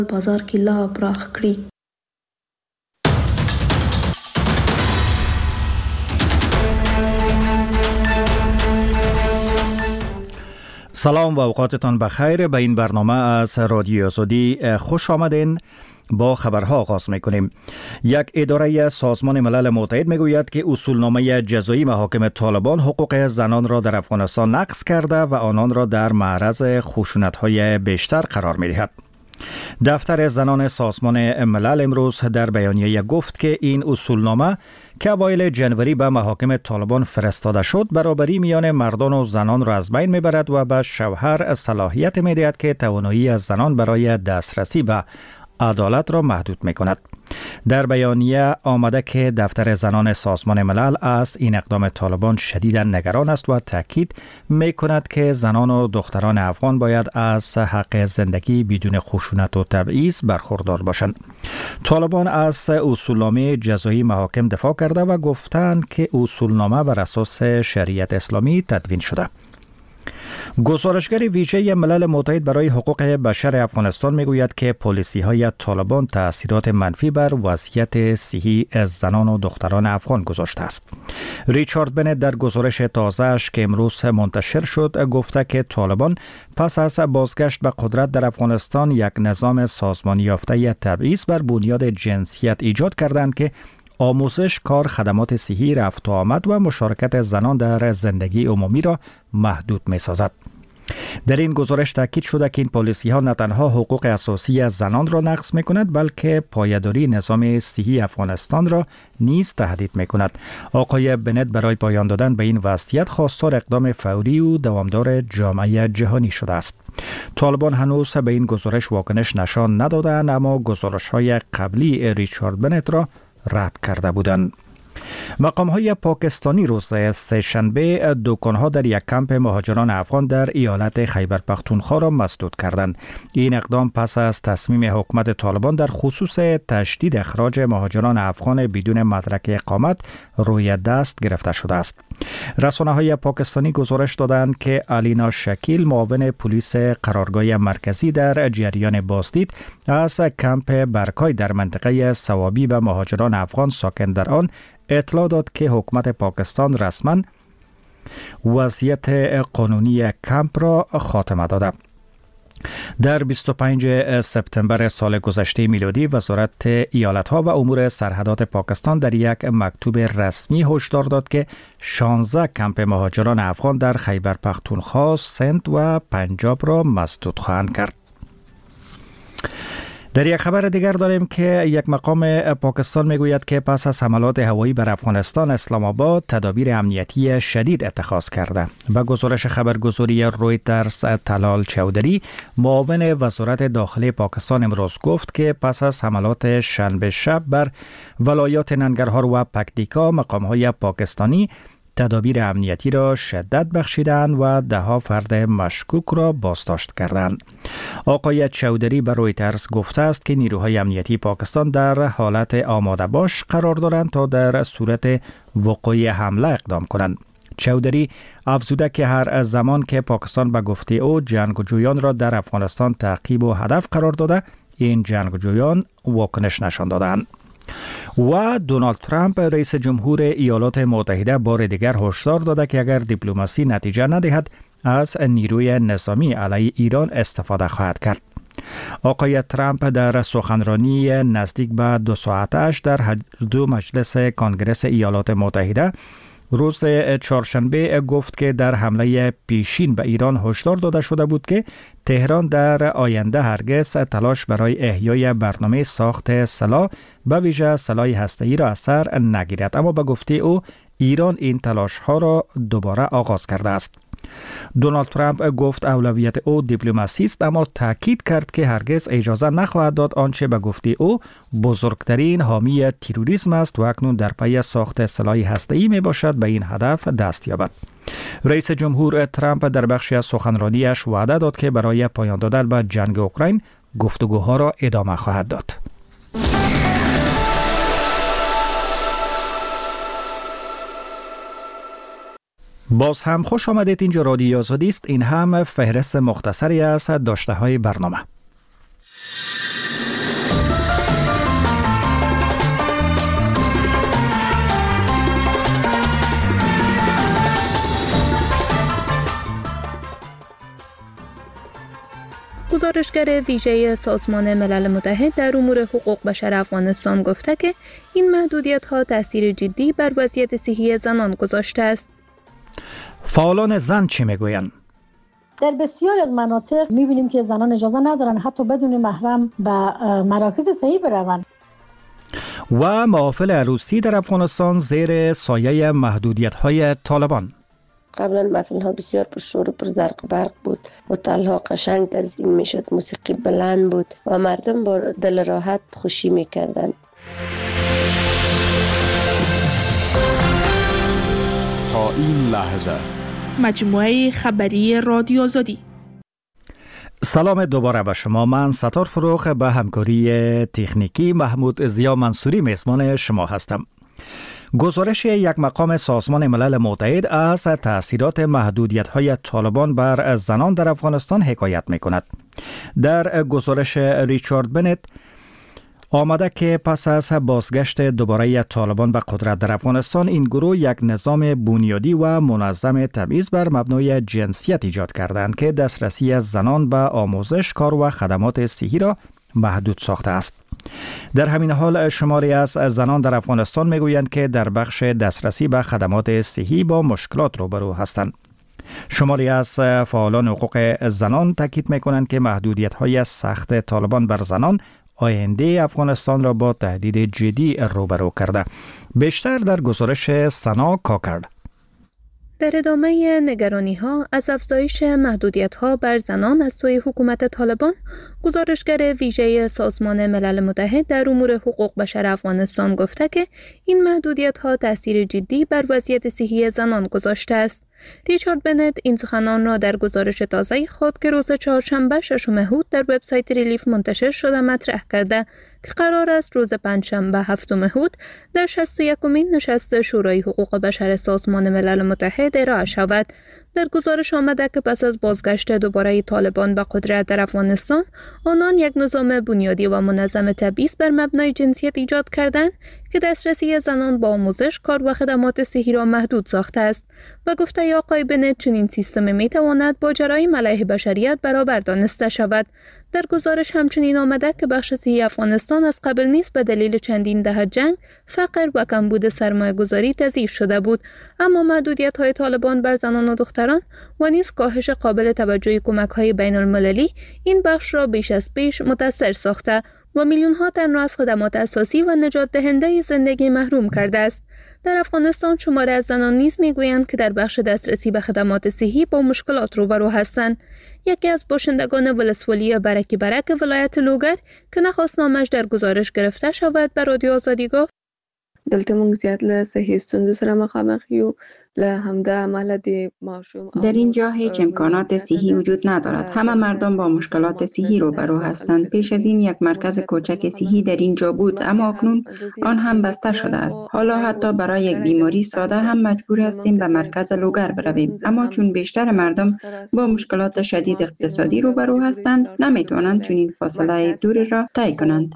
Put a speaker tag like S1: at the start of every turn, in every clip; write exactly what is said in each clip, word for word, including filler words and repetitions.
S1: بازار کې لا پراخ کړي.
S2: سلام و اوقاتتان بخیر. به این برنامه از رادیو آزادی خوش آمدین. با خبرها آغاز میکنیم. یک اداره سازمان ملل متحد میگوید که اصولنامه جزایی محاکم طالبان حقوق زنان را در افغانستان نقض کرده و آنان را در معرض خشونت‌های بیشتر قرار میدهد. دفتر زنان سازمان ملل امروز در بیانیه گفت که این اصولنامه که اوایل جنوری به محاکم طالبان فرستاده شد، برابری میان مردان و زنان را از بین میبرد و به شوهر صلاحیت میدهد که توانایی از زنان برای دسترسی به عدالت را محدود می کند. در بیانیه آمده که دفتر زنان سازمان ملل از این اقدام طالبان شدیداً نگران است و تاکید می کند که زنان و دختران افغان باید از حق زندگی بدون خشونت و تبعیض برخوردار باشند. طالبان از اصولنامه جزایی محاکم دفاع کرده و گفتند که اصولنامه بر اساس شریعت اسلامی تدوین شده. گزارشگر ویژه ملل متحد برای حقوق بشر افغانستان میگوید که پالیسی‌های طالبان تأثیرات منفی بر وضعیت صحی از زنان و دختران افغان گذاشته است. ریچارد بنت در گزارش تازه‌اش که امروز منتشر شد گفته که طالبان پس از بازگشت به قدرت در افغانستان یک نظام سازمانی یافته تبعیض بر بنیاد جنسیت ایجاد کردند که آموزش، کار، خدمات صحی، رفت و آمد و مشارکت زنان در زندگی عمومی را محدود می سازد. در این گزارش تاکید شده که این پالیسی ها نه تنها حقوق اساسی از زنان را نقض می کند، بلکه پایداری نظام صحی افغانستان را نیز تهدید می کند. آقای بنت برای پایان دادن به این وضعیت خواستار اقدام فوری و دوامدار جامعه جهانی شده است. طالبان هنوز به این گزارش واکنش نشان ندادند، اما گزارش های قبلی ریچارد بنت را رد کرده بودند. مقام‌های پاکستانی روز سه‌شنبه دکان‌ها در یک کمپ مهاجران افغان در ایالت خیبر پختونخوا را مسدود کردند. این اقدام پس از تصمیم حکومت طالبان در خصوص تشدید اخراج مهاجران افغان بدون مدرک اقامت روی دست گرفته شده است. رسانه‌های پاکستانی گزارش دادند که الینا شکیل، معاون پلیس قرارگاه مرکزی در جریان بازدید از کمپ برکای در منطقه سوابی به مهاجران افغان ساکن در آن اطلاع داد که حکومت پاکستان رسما وضعیت قانونی کمپ را خاتمه داده. در بیست و پنجم سپتامبر سال گذشته میلادی وزارت ایالت‌ها و امور سرحدات پاکستان در یک مکتوب رسمی هشدار داد که شانزده کمپ مهاجران افغان در خیبر پختونخوا، سند و پنجاب را مسدود خواهند کرد. در یک خبر دیگر داریم که یک مقام پاکستان میگوید که پس از حملات هوایی بر افغانستان، اسلام آباد تدابیر امنیتی شدید اتخاذ کرده. به گزارش خبرگزاری رویترز، طلال چودری، معاون وزارت داخلی پاکستان امروز گفت که پس از حملات شنبه شب بر ولایات ننگرهار و پکتیکا، مقام‌های پاکستانی تدابیر امنیتی را شدت بخشیدند و ده ها فرد مشکوک را بازداشت کردند. آقای چودری به رویترز گفته است که نیروهای امنیتی پاکستان در حالت آماده باش قرار دارند تا در صورت وقوع حمله اقدام کنند. چودری افزوده که هر زمان که پاکستان به گفته او جنگجویان را در افغانستان تعقیب و هدف قرار داده، این جنگجویان واکنش نشان دادند. و دونالد ترامپ رئیس جمهور ایالات متحده بار دیگر هشدار داده که اگر دیپلماسی نتیجه ندهد از نیروی نظامی علیه ایران استفاده خواهد کرد. آقای ترامپ در سخنرانی نزدیک به دو ساعتش در دو مجلس کنگره ایالات متحده روز چهارشنبه گفت که در حمله پیشین به ایران هشدار داده شده بود که تهران در آینده هرگز تلاش برای احیای برنامه ساخت سلاح به ویژه سلاح هسته‌ای را از سر نگیرد، اما به گفته او ایران این تلاش ها را دوباره آغاز کرده است. دونالد ترامپ گفت اولویت او دیپلماسی است، اما تاکید کرد که هرگز اجازه نخواهد داد آنچه به گفته او بزرگترین حامی تروریسم است و اکنون در پی ساخت سلاح هسته‌ای می باشد به این هدف دست یابد. رئیس جمهور ترامپ در بخشی از سخنرانیش وعده داد که برای پایان دادن به جنگ اوکراین گفتگوها را ادامه خواهد داد. باز هم خوش آمدید. اینجا رادیو آزادی است. این هم فهرست مختصری از داشته های برنامه.
S1: گزارشگر ویژه سازمان ملل متحد در امور حقوق بشر افغانستان گفته که این محدودیت‌ها تأثیر جدی بر وضعیت صحی زنان گذاشته است.
S2: فعالان زن چی میگویند؟
S3: در بسیاری از مناطق می‌بینیم که زنان اجازه ندارن حتی بدون محرم به مراکز صحی بروند.
S2: و محافل عروسی در افغانستان زیر سایه محدودیت‌های طالبان.
S4: قبلا محفل‌ها بسیار پرشور و پر زرق و برق بود. هتل‌ها قشنگ تزیین می‌شد، موسیقی بلند بود و مردم با دل راحت خوشی می‌کردند.
S5: تا این لحظه
S6: مجموعه خبری رادیو آزادی.
S2: سلام دوباره به شما. من ستار فروخ به همکاری تکنیکی محمود ضیا منصوری میزبان شما هستم. گزارش یک مقام سازمان ملل متحد از تأثیرات محدودیت‌های طالبان بر زنان در افغانستان حکایت می‌کند. در گزارش ریچارد بنت آمده که پس از بازگشت دوباره طالبان به قدرت در افغانستان، این گروه یک نظام بنیادی و منظم تبعیض بر مبنای جنسیت ایجاد کردند که دسترسی زنان به آموزش، کار و خدمات صحی را محدود ساخته است. در همین حال شماری از زنان در افغانستان میگویند که در بخش دسترسی به خدمات صحی با مشکلات روبرو هستند. شماری از فعالان حقوق زنان تاکید میکنند که محدودیت‌های سخت طالبان بر زنان آینده افغانستان را با تهدید جدی روبرو کرده. بیشتر در گزارش سنا کاکرد.
S1: در ادامه نگرانی‌ها از افزایش محدودیت‌ها بر زنان از سوی حکومت طالبان، گزارشگر ویژه سازمان ملل متحد در امور حقوق بشر افغانستان گفته که این محدودیت‌ها تأثیر جدی بر وضعیت صحی زنان گذاشته است. ریچارد بنت این سخنان را در گزارش تازه خود که روز چهارشنبه ششم هود در وبسایت ریلیف منتشر شده مطرح کرده که قرار است روز پنجشنبه هفتم هود در شصت و یکمین نشست شورای حقوق بشر سازمان ملل متحد ارائه شود. در گزارش آمده که پس از بازگشت دوباره طالبان به قدرت در افغانستان، آنان یک نظام بنیادی و منظم تبعیض بر مبنای جنسیت ایجاد کردند که دسترسی زنان با آموزش، کار و خدمات صحی را محدود ساخته است و گفته آقای بنت چنین سیستم می تواند با جرایم علیه بشریت برابر دانسته شود. در گزارش همچنین آمده که بخش صحی افغانستان از قبل نیز به دلیل چندین دهه جنگ، فقر و کمبود سرمایه گذاری تضعیف شده بود، اما محدودیت های طالبان بر زنان و دختران و نیز کاهش قابل توجه کمک های بین المللی این بخش را بیش از پیش متاثر ساخته و میلیون ها تن را از خدمات اساسی و نجات دهنده زندگی محروم کرده است. در افغانستان شماری از زنان نیز میگویند که در بخش دسترسی به خدمات صحی با مشکلات روبرو هستند. یکی از باشندگان ولسوالی برکی برک ولایت لوگر که نخواست نامش در گزارش گرفته شود به رادیو آزادی گفت:
S7: دلته مونږ زیات له صحي ستونزو سره مخامخ یو له همدا عمله د ماشوم.
S8: در اینجا هیچ امکانات صحی وجود ندارد. همه مردم با مشکلات صحی روبرو هستند. پیش از این یک مرکز کوچک صحی در اینجا بود، اما اکنون آن هم بسته شده است. حالا حتی برای یک بیماری ساده هم مجبور هستیم به مرکز لوگر برویم، اما چون بیشتر مردم با مشکلات شدید اقتصادی روبرو هستند، نمیتوانند چنین فاصله دوری را طی کنند.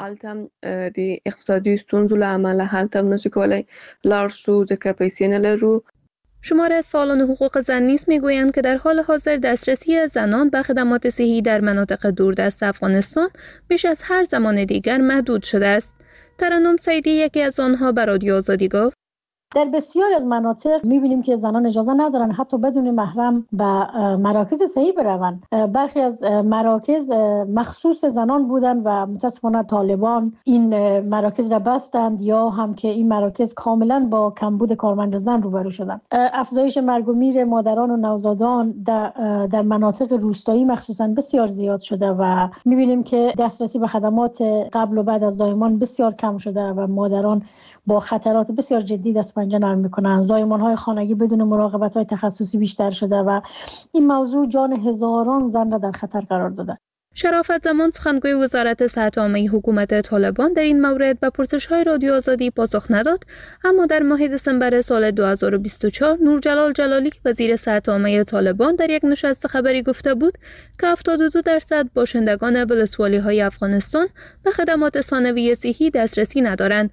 S7: د اقتصادي ستونزو له امله هلته نشو کولای لاړ شو ځکه پیسې نه لرو.
S1: شماری از فعالان حقوق زن نیز میگویند که در حال حاضر دسترسی زنان به خدمات صحی در مناطق دوردست افغانستان بیش از هر زمان دیگر محدود شده است. ترنم سیدی یکی از آنها به رادیو آزادی گفت:
S3: در بسیاری از مناطق می‌بینیم که زنان اجازه ندارن حتی بدون محرم به مراکز صحی بروند. برخی از مراکز مخصوص زنان بودند و متاسفانه طالبان این مراکز را بستند یا هم که این مراکز کاملا با کمبود کارمند زن روبرو شدند. افزایش مرگ و میر مادران و نوزادان در, در مناطق روستایی مخصوصا بسیار زیاد شده و می‌بینیم که دسترسی به خدمات قبل و بعد از زایمان بسیار کم شده و مادران با خطرات بسیار جدی دست پنجه نرم میکنن. زایمان‌های خانگی بدون مراقبت‌های تخصصی بیشتر شده و این موضوع جان هزاران زن را در خطر قرار داده.
S1: شرافت زمان سخنگوی وزارت صحت عامه حکومت طالبان در این مورد به پرسش‌های رادیو آزادی پاسخ نداد، اما در ماه دسامبر سال دو هزار و بیست و چهار نورجلال جلالی وزیر صحت عامه طالبان در یک نشست خبری گفته بود که هفتاد و دو درصد باشندگان ولسوالی‌های افغانستان به خدمات ثانویه صحی دسترسی ندارند.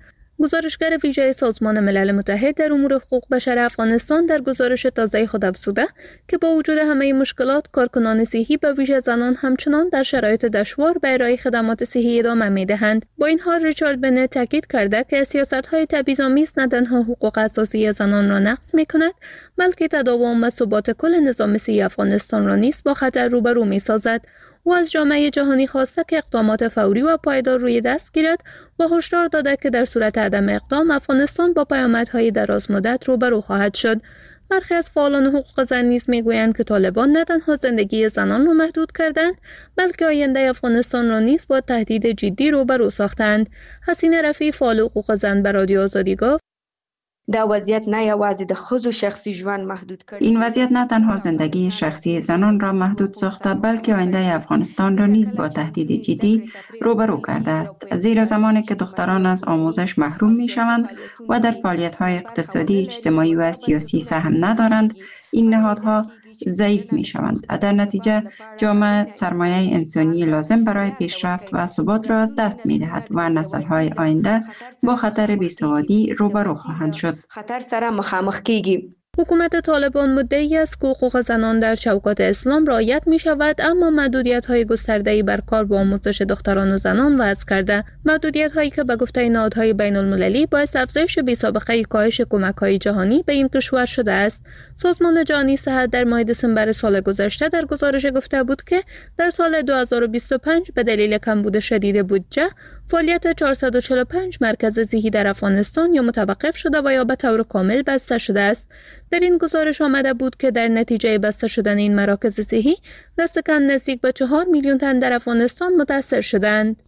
S1: گزارشگر ویژه سازمان ملل متحد در امور حقوق بشر افغانستان در گزارش تازه خود افزوده که با وجود همه مشکلات، کارکنان صحی به ویژه زنان همچنان در شرایط دشوار به ارائه خدمات صحی ادامه می‌دهند. با این حال ریچارد بنت تاکید کرده که سیاست‌های تبعیض‌آمیز نه تنها حقوق اساسی زنان را نقض می‌کند، بلکه تداوم و ثبات کل نظام صحی افغانستان را نیز با خطر روبرو می‌سازد. او از جامعه جهانی خواسته که اقدامات فوری و پایدار روی دست گیرد و هشدار داده که در صورت عدم اقدام افغانستان با پیامدهای درازمدت روبرو خواهد شد. برخی از فعالان حقوق زن نیز میگویند که طالبان نه تنها زندگی زنان را محدود کردند، بلکه آینده افغانستان را نیز با تهدید جدی روبرو ساختند. حسینه رفیع، فعال حقوق زن، به رادیو آزادی گفت:
S9: دا وضعیت نه یوازې د ښځو شخصي ژوند محدود کړي.
S8: این وضعیت نه تنها زندگی شخصی زنان را محدود ساخته، بلکه آینده افغانستان را نیز با تهدید جدی روبرو کرده است، زیرا زمانی که دختران از آموزش محروم می شوند و در فعالیت‌های اقتصادی، اجتماعی و سیاسی سهم ندارند، این نهادها ضعیف می شوند. در نتیجه جامعه سرمایه انسانی لازم برای پیشرفت و ثبات را از دست می دهد و نسل‌های آینده با خطر بی‌سوادی روبرو خواهند شد.
S9: خطر سره مخامخ کیږي.
S1: حکومت طالبان مدعی است که حقوق زنان در چوکات اسلام رعایت می شود، اما محدودیت‌های گسترده‌ای بر کار با آموزش دختران و زنان وضع کرده. محدودیت‌هایی که به گفته نهادهای بین‌المللی باعث افزایش بی‌سابقه کاهش کمک‌های جهانی به این کشور شده است. سازمان جهانی صحت در ماه دسامبر سال گذشته در گزارش گفته بود که در سال دو هزار و بیست و پنج به دلیل کمبود شدید بودجه، فعالیت چهارصد و چهل و پنج مرکز صحی در افغانستان یا متوقف شده و یا به طور کامل بسته شده است. در این گزارش آمده بود که در نتیجه بسته شدن این مراکز صحی، دست کم نزدیک به چهار میلیون تن در افغانستان متاثر شدند.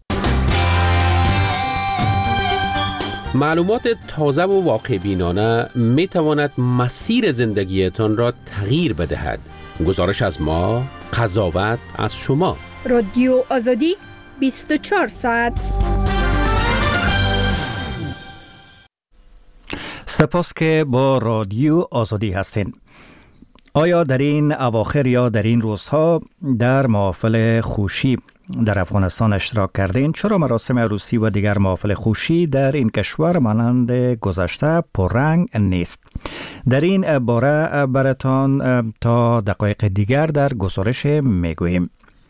S10: معلومات تازه و واقع بینانه می تواند مسیر زندگیتان را تغییر بدهد. گزارش از ما، قضاوت از شما.
S11: رادیو آزادی، بیست و چهار ساعت.
S2: سپاس که با رادیو آزادی هستین. آیا در این اواخر یا در این روزها در محافل خوشی در افغانستان اشتراک کردین؟ چرا مراسم عروسی و دیگر محافل خوشی در این کشور مانند گذشته پررنگ نیست؟ در این باره براتان تا دقایق دیگر در گزارش میگوییم.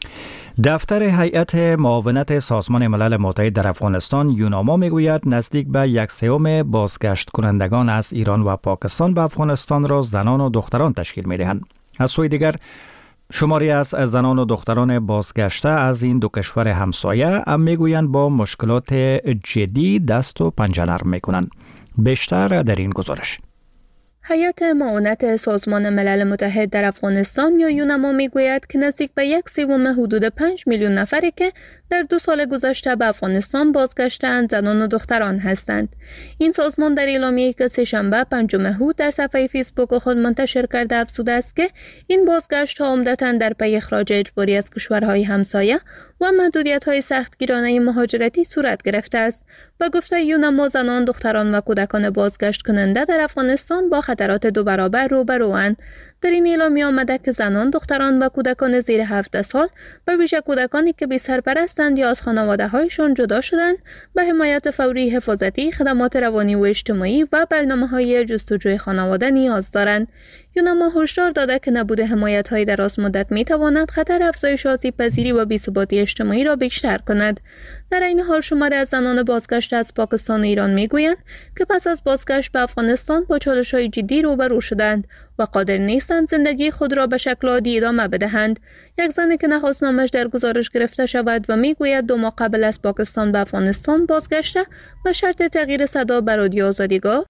S2: دفتر هیئت معاونت سازمان ملل متحد در افغانستان یوناما میگوید نزدیک به یک سوم بازگشت کنندگان از ایران و پاکستان به افغانستان را زنان و دختران تشکیل میدهند. از سوی دیگر شماری از زنان و دختران بازگشته از این دو کشور همسایه هم میگویند با مشکلات جدی دست و پنجه نرم میکنند. بیشتر در این گزارش.
S1: هیئت معاونت سازمان ملل متحد در افغانستان یا یوناما میگوید که نزدیک به یک سوم حدود پنج میلیون نفری که در دو سال گذشته به افغانستان بازگشته‌اند زنان و دختران هستند. این سازمان در اعلامیه‌ای که سه‌شنبه پنجم مهر در صفحه فیسبوک خود منتشر کرده افزوده است که این بازگشت‌ها عمدتاً در پی اخراج اجباری از کشورهای همسایه و محدودیت‌های سختگیرانه مهاجرتی صورت گرفته است. با گفته یوناما زنان، دختران و کودکان بازگشت کننده در افغانستان با خطرات دو برابر روبروند. در این اعلامیه آمده که زنان، دختران و کودکان زیر هفده سال به ویژه کودکانی که بی سرپرستند یا از خانواده‌هایشان جدا شدند به حمایت فوری حفاظتی، خدمات روانی و اجتماعی و برنامه‌های جستجوی خانواده نیاز دارند. یوناما هشدار داده که نبود حمایت‌های دراز مدت می‌تواند خطر افزایش آسیب‌پذیری و بی‌ثباتی اجتماعی را بیشتر کند. در این حال شماری از زنان بازگشته از پاکستان و ایران می‌گویند که پس از بازگشت به افغانستان با چالش‌های جدی روبرو شدند و قادر نیستند زندگی خود را به شکل عادی ادامه بدهند. یک زنی که نخواستنامش در گزارش گرفته شود و می‌گوید دو ماه قبل از پاکستان به افغانستان بازگشته و شرط تغییر صدا به رادیو آزادی گفت: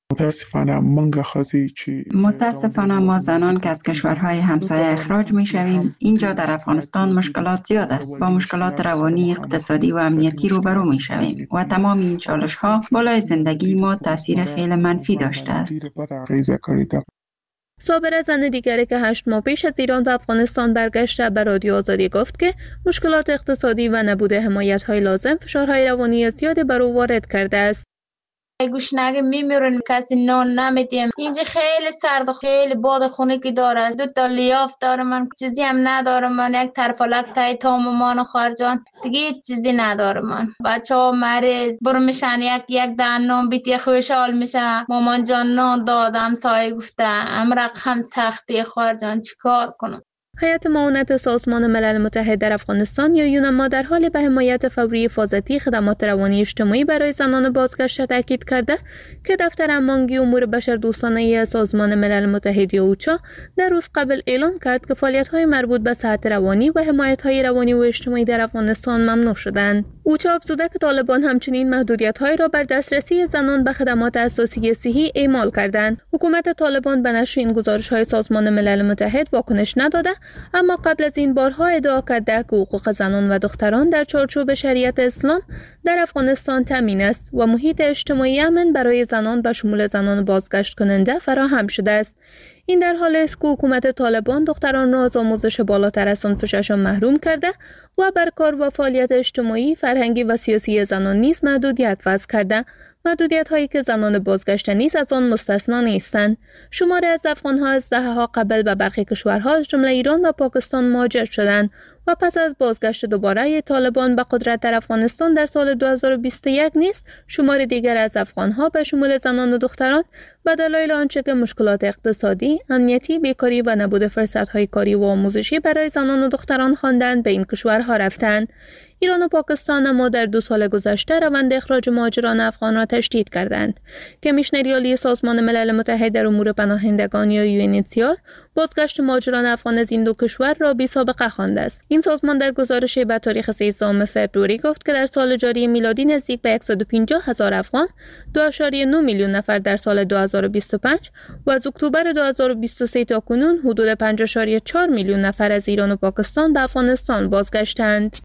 S8: متاسفانه ما زنان که از کشورهای همسایه اخراج می شویم اینجا در افغانستان مشکلات زیاد است. با مشکلات روانی، اقتصادی و امنیتی روبرو می شویم و تمام این چالش ها بالای زندگی ما تاثیر خیلی منفی داشته است.
S1: صابره، زن دیگری که هشت ماه پیش از ایران به افغانستان برگشته، به رادیو آزادی گفت که مشکلات اقتصادی و نبود حمایت‌های لازم فشارهای روانی زیادی بر او وارد کرده است.
S12: گوشنگه میمیرن، کسی نان نمیدیم. اینجا خیلی سرد و خیلی باد خنکی داره. دو تا لیاف دارم من، چیزی هم ندارم من. یک طرفلک تای تا مامان و خارجان دیگه هیچ چیزی ندارم من. بچه ها مریض برو میشن، یک یک دان نان بیتی خوشحال میشه. مامان جان نان دادم، سایه گفته امرق هم سختی خارجان چیکار کنم.
S1: هیئت معاونت سازمان ملل متحد در افغانستان یا یونما در حال به حمایت فوری حفاظتی خدمات روانی اجتماعی برای زنان بازگشته تاکید کرده که دفتر هماهنگی امور بشردوستانه سازمان ملل متحد یا اوچا در روز قبل اعلام کرد که فعالیت‌های مربوط به صحت روانی و حمایت‌های روانی و اجتماعی در افغانستان ممنوع شدند. اوچا افزوده که طالبان همچنین محدودیت‌هایی را بر دسترسی زنان به خدمات اساسی صحی اعمال کردند. حکومت طالبان به نشر این گزارش‌های سازمان ملل متحد واکنش نداده، اما قبل از این بارها ادعا کرده که حقوق زنان و دختران در چارچوب شریعت اسلام در افغانستان تامین است و محیط اجتماعی امن برای زنان به شمول زنان بازگشت کننده فراهم شده است. این در حالی است که حکومت طالبان دختران را از آموزش بالاتر از صنف ششم محروم کرده و بر کار و فعالیت اجتماعی، فرهنگی و سیاسی زنان نیز محدودیت وضع کرده. محدودیت هایی که زنان بازگشته نیز از آن مستثنا نیستند. شماری از افغان ها از دهه‌ها قبل به برخی کشورها از جمله ایران و پاکستان مهاجر شدند و پس از بازگشت دوباره طالبان به قدرت در افغانستان در سال دو هزار و بیست و یک نیز شمار دیگر از افغان ها به شمول زنان و دختران به دلایل آنچه که مشکلات اقتصادی، امنیتی، بیکاری و نبود فرصت های کاری و آموزشی برای زنان و دختران خواندند به این کشورها رفتند. ایران و پاکستان اما در دو سال گذشته روند اخراج مهاجران افغان را تشدید کردند. کمیشنری عالی سازمان ملل متحد در امور پناهندگان یا یو ان اچ سی آر بازگشت مهاجران افغان از این دو کشور را بی سابقه خوانده است. این سازمان در گزارشی به تاریخ سیزدهم فوریه گفت که در سال جاری میلادی نزدیک به صد و پنجاه هزار افغان، دو ممیز نه میلیون نفر در سال دو هزار و بیست و پنج و از اکتبر دو هزار و بیست و سه تا کنون حدود پنج ممیز چهار میلیون نفر از ایران و پاکستان به افغانستان بازگشتند.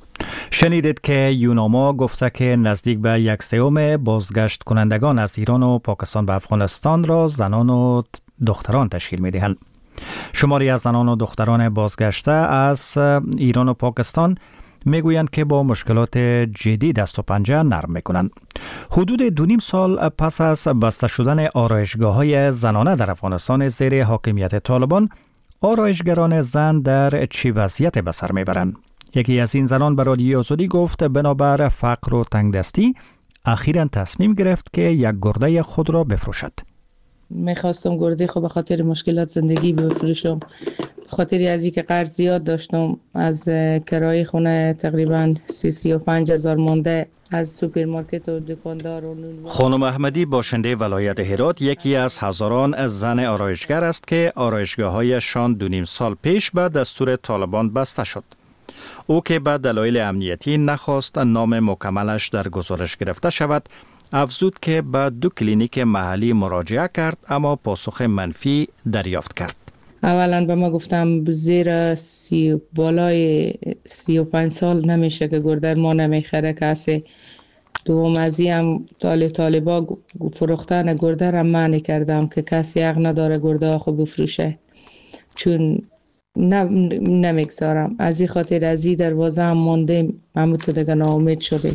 S2: شنیدید که یوناما گفته که نزدیک به یک سوم بازگشت کنندگان از ایران و پاکستان به افغانستان را زنان و دختران تشکیل می دهند. شماری از زنان و دختران بازگشته از ایران و پاکستان می گویند که با مشکلات جدی دست و پنجه نرم می کنند. حدود دو نیم سال پس از بسته شدن آرایشگاه های زنانه در افغانستان زیر حاکمیت طالبان، آرایشگران زن در چه وضعیت به سر می برند؟ یکی از این زنان به رادیو آزادی گفت بنابر فقر و تنگدستی اخیراً تصمیم گرفت که یک گرده خود را بفروشد.
S13: میخواستم گرده خود به خاطر مشکلات زندگی بفروشم، به خاطر از اینکه قرض زیاد داشتم، از کرایه خونه تقریباً سی سی و پنج هزار مونده، از سوپرمارکت و دکاندار و نون.
S2: خانم احمدی باشنده ولایت هرات یکی از هزاران زن آرایشگر است که آرایشگاه‌هایشان دو نیم سال پیش به دستور طالبان بسته شد. او که به دلایل امنیتی نخواست نام مکملش در گزارش گرفته شود، افزود که به دو کلینیک محلی مراجعه کرد اما پاسخ منفی دریافت کرد.
S13: اولا به ما گفتم زیر سی بالای سی و پنج سال نمیشه که گرده ما نمیخره کسی. دوم از این هم طالب طالبا فروختن گرده را منع کردم که کسی حق نداره گرده خود بفروشه، چون نه نمیگذارم. از این خاطر از این دروازه هم مانده، همون تو دیگه ناامید شده،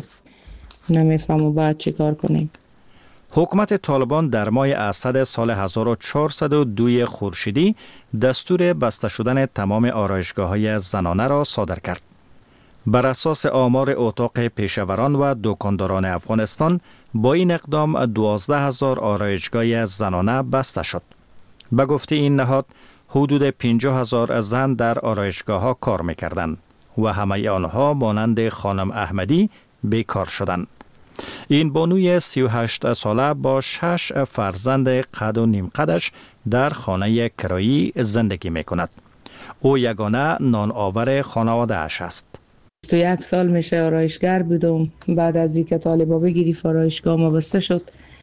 S13: نمیفهمم باید چی کار کنیم.
S2: حکومت طالبان در ماه اسد سال هزار و چهارصد و دو خورشیدی دستور بسته شدن تمام آرایشگاه‌های زنانه را صادر کرد. بر اساس آمار اتاق پیشوران و دکانداران افغانستان با این اقدام دوازده هزار آرایشگاه زنانه بسته شد. به گفته این نهاد حدود پنجاه هزار زن در آرایشگاه‌ها کار می‌کردند و همه آنها مانند خانم احمدی بیکار شدند. این بانوی سی و هشت ساله با شش فرزند قد و نیم قدش در خانه کرایی زندگی می‌کند. او یگانه نان آور خانواده اش است.
S13: بیست و یک سال میشه آرایشگر بودم. بعد از اینکه طالبا بگیری آرایشگاه ما بسته شد،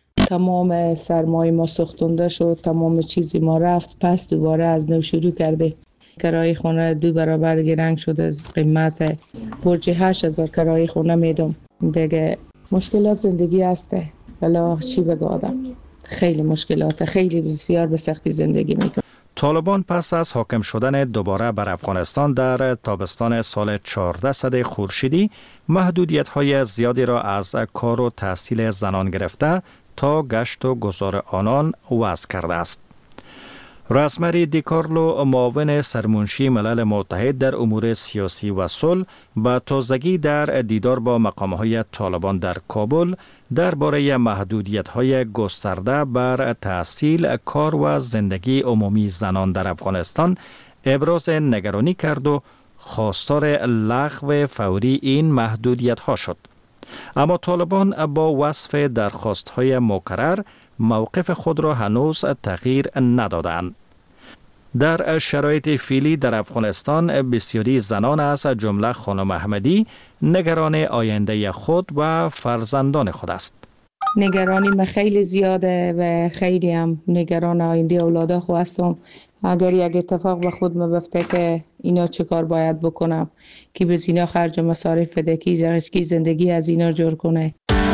S13: تمام سرمایه ما سوختونده شد، تمام چیزی ما رفت، پس دوباره از نو شروع کرده. کرایه خونه دو برابر گرنگ شده از قیمت. برج هشت هزار کرایه خونه میدم. دیگه مشکلات زندگی هسته، ولی چی بگم آدم، خیلی مشکلات، خیلی بسیار به سختی زندگی میکنه.
S2: طالبان پس از حاکم شدن دوباره بر افغانستان در تابستان سال چهارصد خورشیدی محدودیت‌های زیادی را از کار و تحصیل زنان گرفته تا گشت و گذار آنان وضع کرده است. راسمری دیکارلو، معاون سرمنشی ملل متحد در امور سیاسی و صلح، با تازگی در دیدار با مقام‌های طالبان در کابل درباره محدودیت‌های گسترده بر تحصیل، کار و زندگی عمومی زنان در افغانستان ابراز نگرانی کرد و خواستار لغو فوری این محدودیت‌ها شد. اما طالبان با وصف درخواست‌های مکرر موقف خود را هنوز تغییر ندادند. در شرایط فعلی در افغانستان بسیاری زنان از جمله خانم احمدی نگران آینده خود و فرزندان خود است.
S13: نگرانی من خیلی زیاده و خیلی هم نگران آینده اولادا خود هستم. اگر یک اتفاق به خود میفته که اینا چه کار باید بکنم که به اینا خرج مصارف بده که زندگی از اینا جور کنه.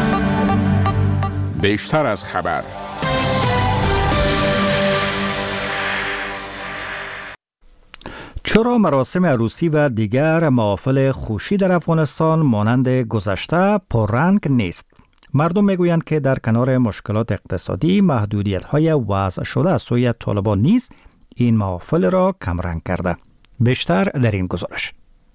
S5: بیشتر از خبر.
S2: چرا مراسم عروسی و دیگر محافل خوشی در افغانستان مانند گذشته پررنگ نیست؟ مردم میگویند که در کنار مشکلات اقتصادی، محدودیت‌های وضع شده از سوی طالبان نیز این محافل را کمرنگ کرده. بیشتر در این گزارش.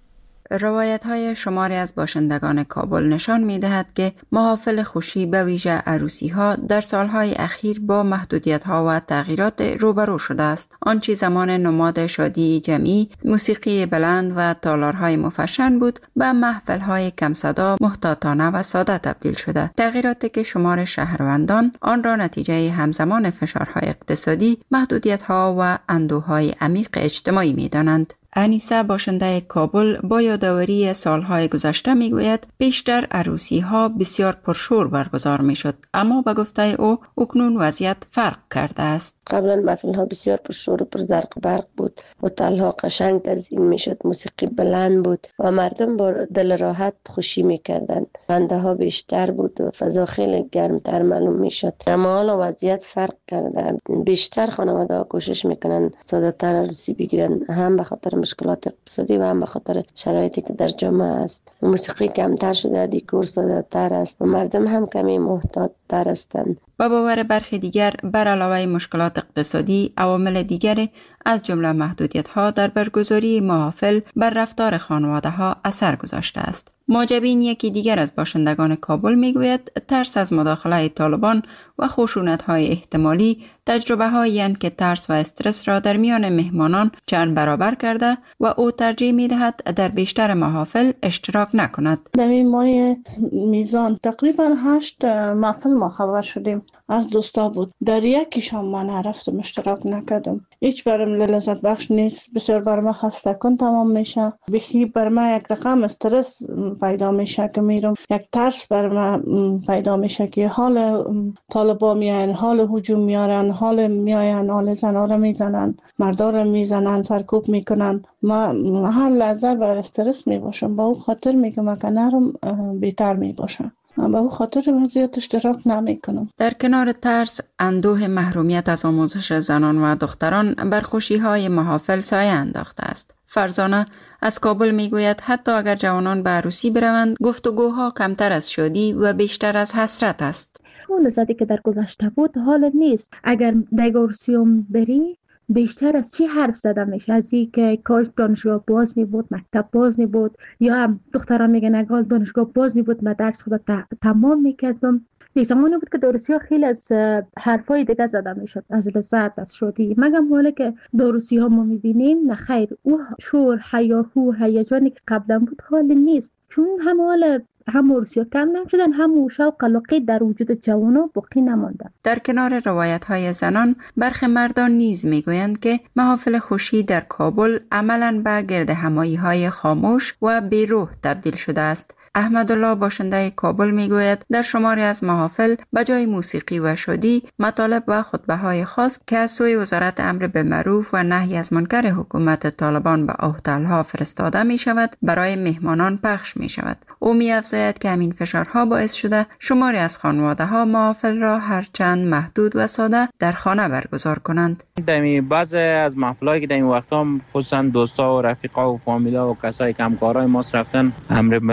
S8: روایت های شماری از باشندگان کابل نشان می دهد که محافل خوشی به ویژه عروسی ها در سالهای اخیر با محدودیت ها و تغییرات روبرو شده است. آنچه زمان نماد شادی جمعی، موسیقی بلند و تالارهای مفشن بود به محفل های کم صدا، محتاطانه و ساده تبدیل شده. تغییراتی که شمار شهروندان آن را نتیجه همزمان فشارهای اقتصادی، محدودیت ها و اندوهای عمیق اجتماعی می دانند. انیسه باشنده کابل با یادآوری سالهای گذشته میگوید بیشتر عروسی ها بسیار پرشور برگزار می شد، اما به گفته او اکنون وضعیت فرق کرده است.
S4: قبلا محفل ها بسیار پرشور و پر زرق برق بود، هتل ها قشنگ تزیین می شد، موسیقی بلند بود و مردم با دل راحت خوشی می کردند. خنده ها بیشتر بود و فضا خیلی گرمتر معلوم می شد. اما حالا وضعیت فرق کرده. بیشتر خانواده ها کوشش میکنن ساده تر عروسی بگیرن، هم به خاطر مشکلات اقتصادی و هم به خاطر شرایطی که در جامعه است. موسیقی کمتر شده، دیکور ساده تر است و مردم هم کمی محتاط تر هستند.
S8: با باور برخی دیگر بر علاوه مشکلات اقتصادی، عوامل دیگر از جمله محدودیت‌ها در برگزاری محافل بر رفتار خانواده‌ها اثر گذاشته است. معجبین یکی دیگر از باشندگان کابل میگوید ترس از مداخله طالبان و خشونت‌های احتمالی تجربه‌هایی اند که ترس و استرس را در میان مهمانان چند برابر کرده و او ترجیح می‌دهد در بیشتر محافل اشتراک نکند.
S14: در این ماه میزان تقریبا هشت محفل ما خبر شدیم از دوستا بود. در یکیشان من نرفتم، اشتراک نکردم. هیچ برام لذت بخش نیست. بسیار بر ما خسته کن تمام میشه. بخی بر ما یک رقم استرس پیدا میشه که میرم. یک ترس بر ما پیدا میشه که حال طالبا میان، حال هجوم میارن، حال میاین، حال زنا را میزنن، مردا را میزنن، سرکوب میکنن. ما هر لحظه با استرس میباشم. با او خاطر میگم که نرم بهتر میباشم. با او خاطر وضعیت اشتراک نمی کنم.
S8: در کنار ترس، اندوه محرومیت از آموزش زنان و دختران بر خوشی‌های محافل سایه انداخته است. فرزانه از کابل میگوید حتی اگر جوانان به عروسی بروند، گفتگوها کمتر از شادی و بیشتر از حسرت است.
S15: اون لذتی که در گذشته بود حال نیست. اگر در عروسیوم بری بیشتر از چی حرف زده میشه؟ از این که کاش دانشگاه باز می بود، مکتب باز می بود، یا هم دختران میگن اگر دانشگاه باز می بود من درس خود تمام میکردم. یک زمانی بود که دروسی ها خیلی از حرفای دیگه زده میشد، از لذت، از شادی. مگم حالا که دروسی ها ما میبینیم نه خیر، او شور، هیاهو، هیجانی که قبلا بود حال نیست، چون هم حال هم عروسی‌ها کم نشدن، هم شوق علاقه در وجود جوانان باقی نمانده.
S8: در کنار روایت‌های زنان، برخی مردان نیز میگویند که محافل خوشی در کابل عملاً به گرد همایی‌های خاموش و بی‌روح تبدیل شده است. احمدالله باشنده کابل میگوید در شماری از محافل به جای موسیقی و شادی، مطالب و خطبه‌های خاص که از سوی وزارت امر به معروف و نهی از منکر حکومت طالبان به هتل‌ها فرستاده می شود برای مهمانان پخش می شود. او می افزاید که همین فشارها باعث شده شماری از خانواده‌ها محافل را هرچند محدود و ساده در خانه برگزار کنند.
S16: دمی بعضی از محفلایی که در این وقتا خصوصا دوستا و رفیقا و فامیلا و کسایی که همکارای ما رفتن امر به معروف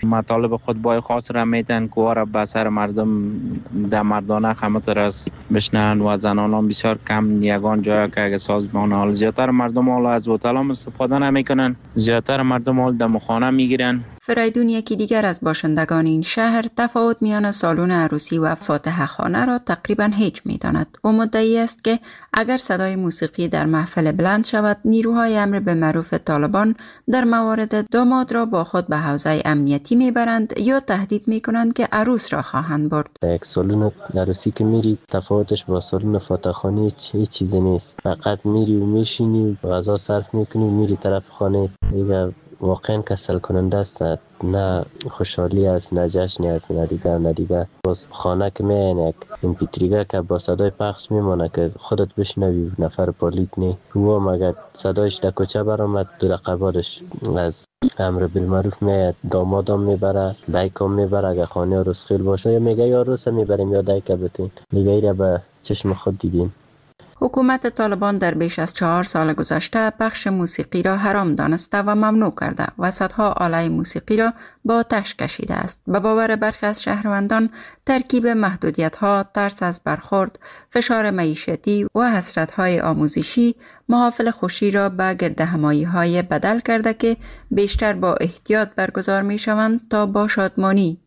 S16: مطالب خود بای خاص را میتن که را به سر مردم در مردانه خمت رس بشنن و زنان هم بسیار کم یگان جایی که اگه سازمان حال زیادتر مردم حال از وطلام استفاده نمیکنن، زیادتر مردم حال در مخانه میگیرن.
S8: فریدون یکی دیگر از باشندگان این شهر تفاوت میان سالن عروسی و فاتحه خانه را تقریبا هیچ میداند. او مدعی است که اگر صدای موسیقی در محفل بلند شود، نیروهای امر به معروف طالبان در موارد داماد را با خود به حوزه امنیتی میبرند یا تهدید میکنند که عروس را خواهند برد.
S17: یک سالن عروسی که میری تفاوتش با سالن فاتحه خانه هیچ چیزی نیست. فقط میری و میشینی و غذا صرف میکنی و میری طرف خانه. دیگه واقعا کسل کننده است، نه خوشحالی است، نه جشنی است، نه دیگه نه دیگه. باز خانه که میاین یک این پیتریگه که با صدای پخش میمانه که خودت بشنوی، نفر پالیت نی و مگر صدایش در کوچه برآمد دو دقیقه بعدش از امر بالمعروف میاد دامادم میبره، دایکم میبره اگه خانه عروس خیل باشه یا میگه یا عروس میبریم یا دایک بتین. دیگه ایره به چشم خود دیدین.
S8: حکومت طالبان در بیش از چهار سال گذشته پخش موسیقی را حرام دانسته و ممنوع کرده و صدها آله موسیقی را با آتش کشیده است. به باور برخی از شهروندان ترکیب محدودیت‌ها، ترس از برخورد، فشار معیشتی و حسرت‌های آموزشی محافل خوشی را به گردهمایی‌های بدل کرده که بیشتر با احتیاط برگزار می‌شوند تا با شادمانی.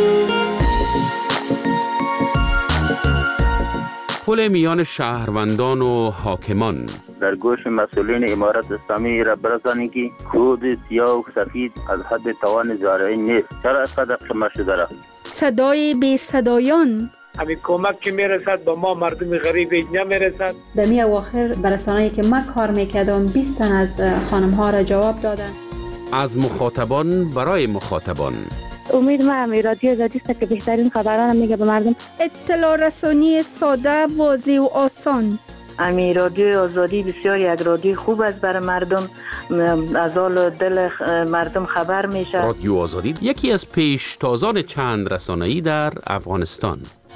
S10: پل میان شهروندان و حاکمان
S18: در گوش مسئولین امارت اسلامی را برسانی که کود سیاه و سفید از حد توان زارعین نیست. چرا از قدر شما شده را؟
S11: صدای بی صدایان
S19: همین کمک که میرسد با ما مردم غریب اینجا میرسد.
S20: در می اواخر برسانه‌ای که من کار میکردم بیست تن از خانم ها را جواب دادن.
S10: از مخاطبان برای مخاطبان.
S21: امید ما هم رادیو آزادی است که بهترین خبران میگه به مردم.
S11: اطلاع رسانی ساده، واضح و آسان.
S22: امی رادیو آزادی بسیار یک رادیو خوب است برای مردم، از حال دل مردم خبر میشه.
S10: رادیو آزادی یکی از پیشتازان چند رسانه‌ای در افغانستان.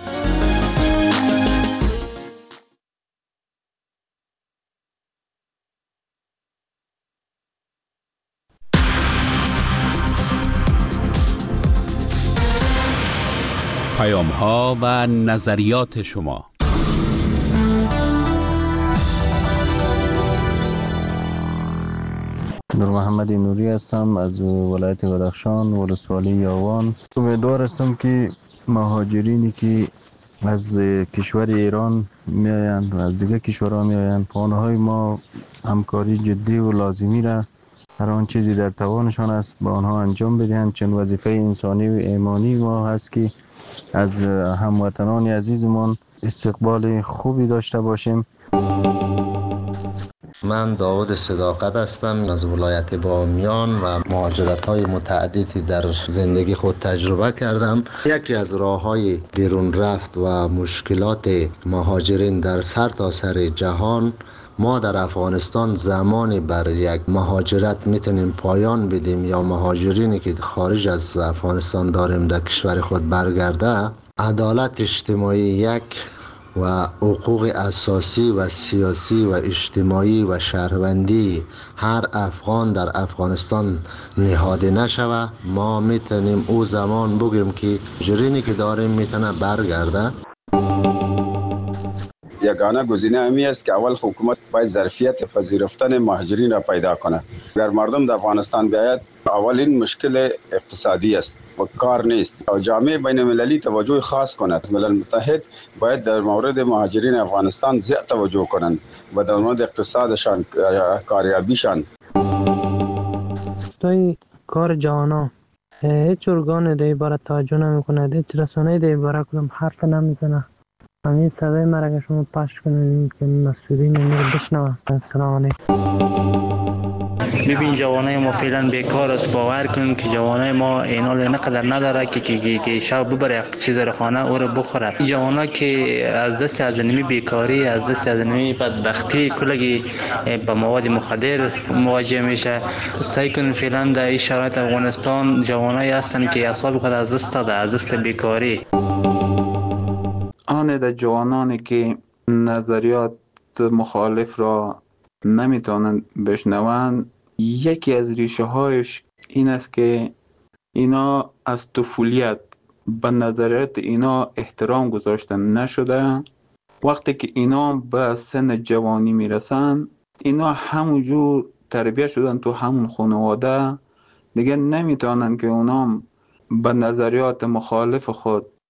S10: پیام ها و نظریات شما.
S23: نور محمد نوری هستم از ولایت بدخشان، ولسوالی یاوان. امیدوار هستم که مهاجرینی که از کشور ایران میآیند و از دیگر کشورها میآیند با آنهای ما همکاری جدی و لازمی را هر آن چیزی در توانشان است با آنها انجام بدهند، چون وظیفه انسانی و ایمانی ما هست که از هموطنان عزیزمان استقبال خوبی داشته باشیم.
S24: من داود صداقت هستم از ولایت بامیان و مهاجرت‌های متعددی در زندگی خود تجربه کردم. یکی از راه‌های بیرون رفت و مشکلات مهاجرین در سرتاسر جهان، ما در افغانستان زمانی بر یک مهاجرت میتونیم پایان بدیم یا مهاجرینی که خارج از افغانستان داریم در کشور خود برگرده، عدالت اجتماعی یک و حقوق اساسی و سیاسی و اجتماعی و شهروندی هر افغان در افغانستان نهاده نشوه، ما میتونیم او زمان بگیم که مهاجرینی که داریم میتونه برگرده.
S25: یگانه گزینه همی است که اول حکومت باید ظرفیت پذیرفتن مهاجرین را پیدا کنه. اگر مردم در افغانستان بیاید، اولین مشکل اقتصادی است و کار نیست. و جامعه بین المللی توجه خاص کند. ملل متحد باید در مورد مهاجرین افغانستان زیاد توجه کنند و در مورد اقتصادشان، کاریابیشان.
S26: توی کار جوانا هیچ ارگان در عبارت توجه نمی کند، هیچ رسانه در عبارت کدام حرف نمیزنه. همین صدای مرا که شما پخش کنید که مسئولین رو بشنوند. السلام علیکم.
S16: ببین جوانای ما فعلا بیکار است. باور کن که جوانای ما اینال نقدر نداره که که که شب ببره یک چیز رو خانه او رو بخوره. جوانا که از دست از نمی بیکاری، از دست از نمی بدبختی کلگی به مواد مخدر مواجه میشه. سعی کن فعلا در این شرایط افغانستان جوانای هستن که اعصاب خود از دست داده، از دست بیکاری.
S27: آن در جوانانی که نظریات مخالف را نمیتونن بشنوند، یکی از ریشه هایش این است که اینا از طفولیت به نظریات اینا احترام گذاشته نشده. وقتی که اینا به سن جوانی میرسن، اینا همونجور تربیت شدن تو همون خانواده، دیگه نمیتونن که اونا به نظریات مخالف خود